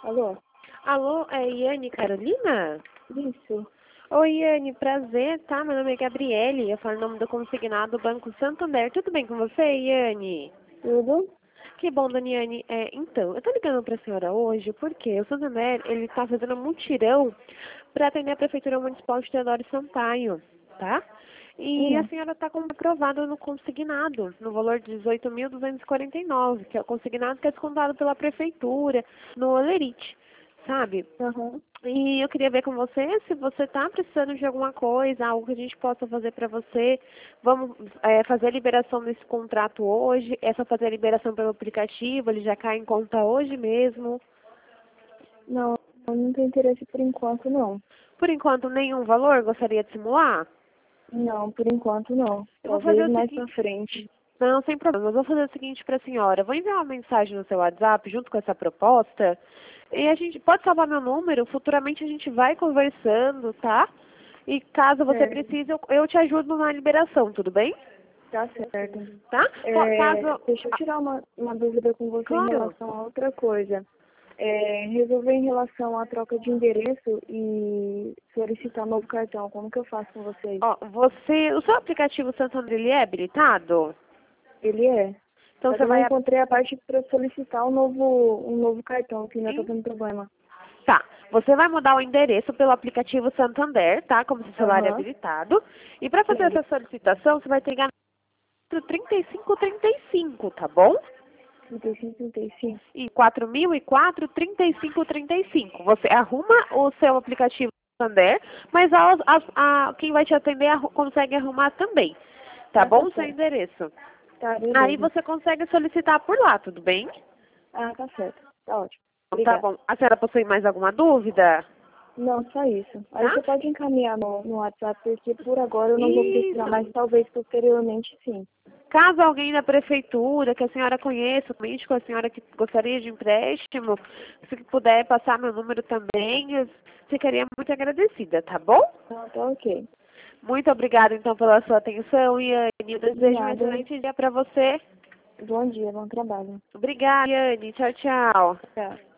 Alô? Alô, é Iane Carolina? Isso. Oi, Iane, prazer, tá? Meu nome é Gabriele, eu falo em nome do consignado Banco Santander. Tudo bem com você, Iane? Tudo? Que bom, Daniane. Então, eu tô ligando pra senhora hoje porque o Santander, ele tá fazendo um mutirão para atender a Prefeitura Municipal de Teodoro Sampaio, tá? E a Hum. senhora está aprovada no consignado, no valor de 18.249, que é o consignado que é descontado pela Prefeitura, no Olerite, sabe? Aham. E eu queria ver com você se você está precisando de alguma coisa, algo que a gente possa fazer para você. Vamos fazer a liberação desse contrato hoje. É só fazer a liberação pelo aplicativo, ele já cai em conta hoje mesmo. Não, eu não tenho interesse por enquanto, não. Por enquanto, nenhum valor? Gostaria de simular? Não, por enquanto, não. Eu vou fazer Talvez o mais pra seguinte. frente. Não, sem problema. Eu vou fazer o seguinte para a senhora. Eu vou enviar uma mensagem no seu WhatsApp junto com essa proposta. E a gente pode salvar meu número. Futuramente a gente vai conversando, tá? E caso você Certo. precise, eu te ajudo na liberação, tudo bem? Tá certo. Tá? Caso. Deixa eu tirar uma dúvida com você em Claro. relação a outra coisa. Resolver em relação à troca de endereço e solicitar um novo cartão. Como que eu faço com vocês? Ó, o seu aplicativo Santander, ele é habilitado? Ele é. Então Só você que eu não vai. encontrei a parte para solicitar um novo cartão, que ainda tá tendo problema. Tá. Você vai mudar o endereço pelo aplicativo Santander, tá? Como se o celular é Aham. habilitado. E para fazer Sim. essa solicitação, você vai ter que ligar no 3535, tá bom? 35, 35. E 4004-3535. Você arruma o seu aplicativo Santander, mas quem vai te atender consegue arrumar também. Tá Ah, tá bom? O seu certo. endereço. Tá, Aí beleza. você consegue solicitar por lá, tudo bem? Ah, tá certo. Tá ótimo. Tá Obrigada. bom. A senhora possui mais alguma dúvida? Não, só isso. Aí Tá? você pode encaminhar no WhatsApp, porque por agora eu não vou precisar, Isso. mas talvez posteriormente sim. Caso alguém da prefeitura que a senhora conheça, comente com a senhora que gostaria de empréstimo, se puder passar meu número também, eu ficaria muito agradecida, tá bom? Então, tá ok. Muito obrigada, então, pela sua atenção, Iane. Eu De desejo um nada. excelente dia para você. Bom dia, bom trabalho. Obrigada, Iane. Tchau, tchau. Tchau.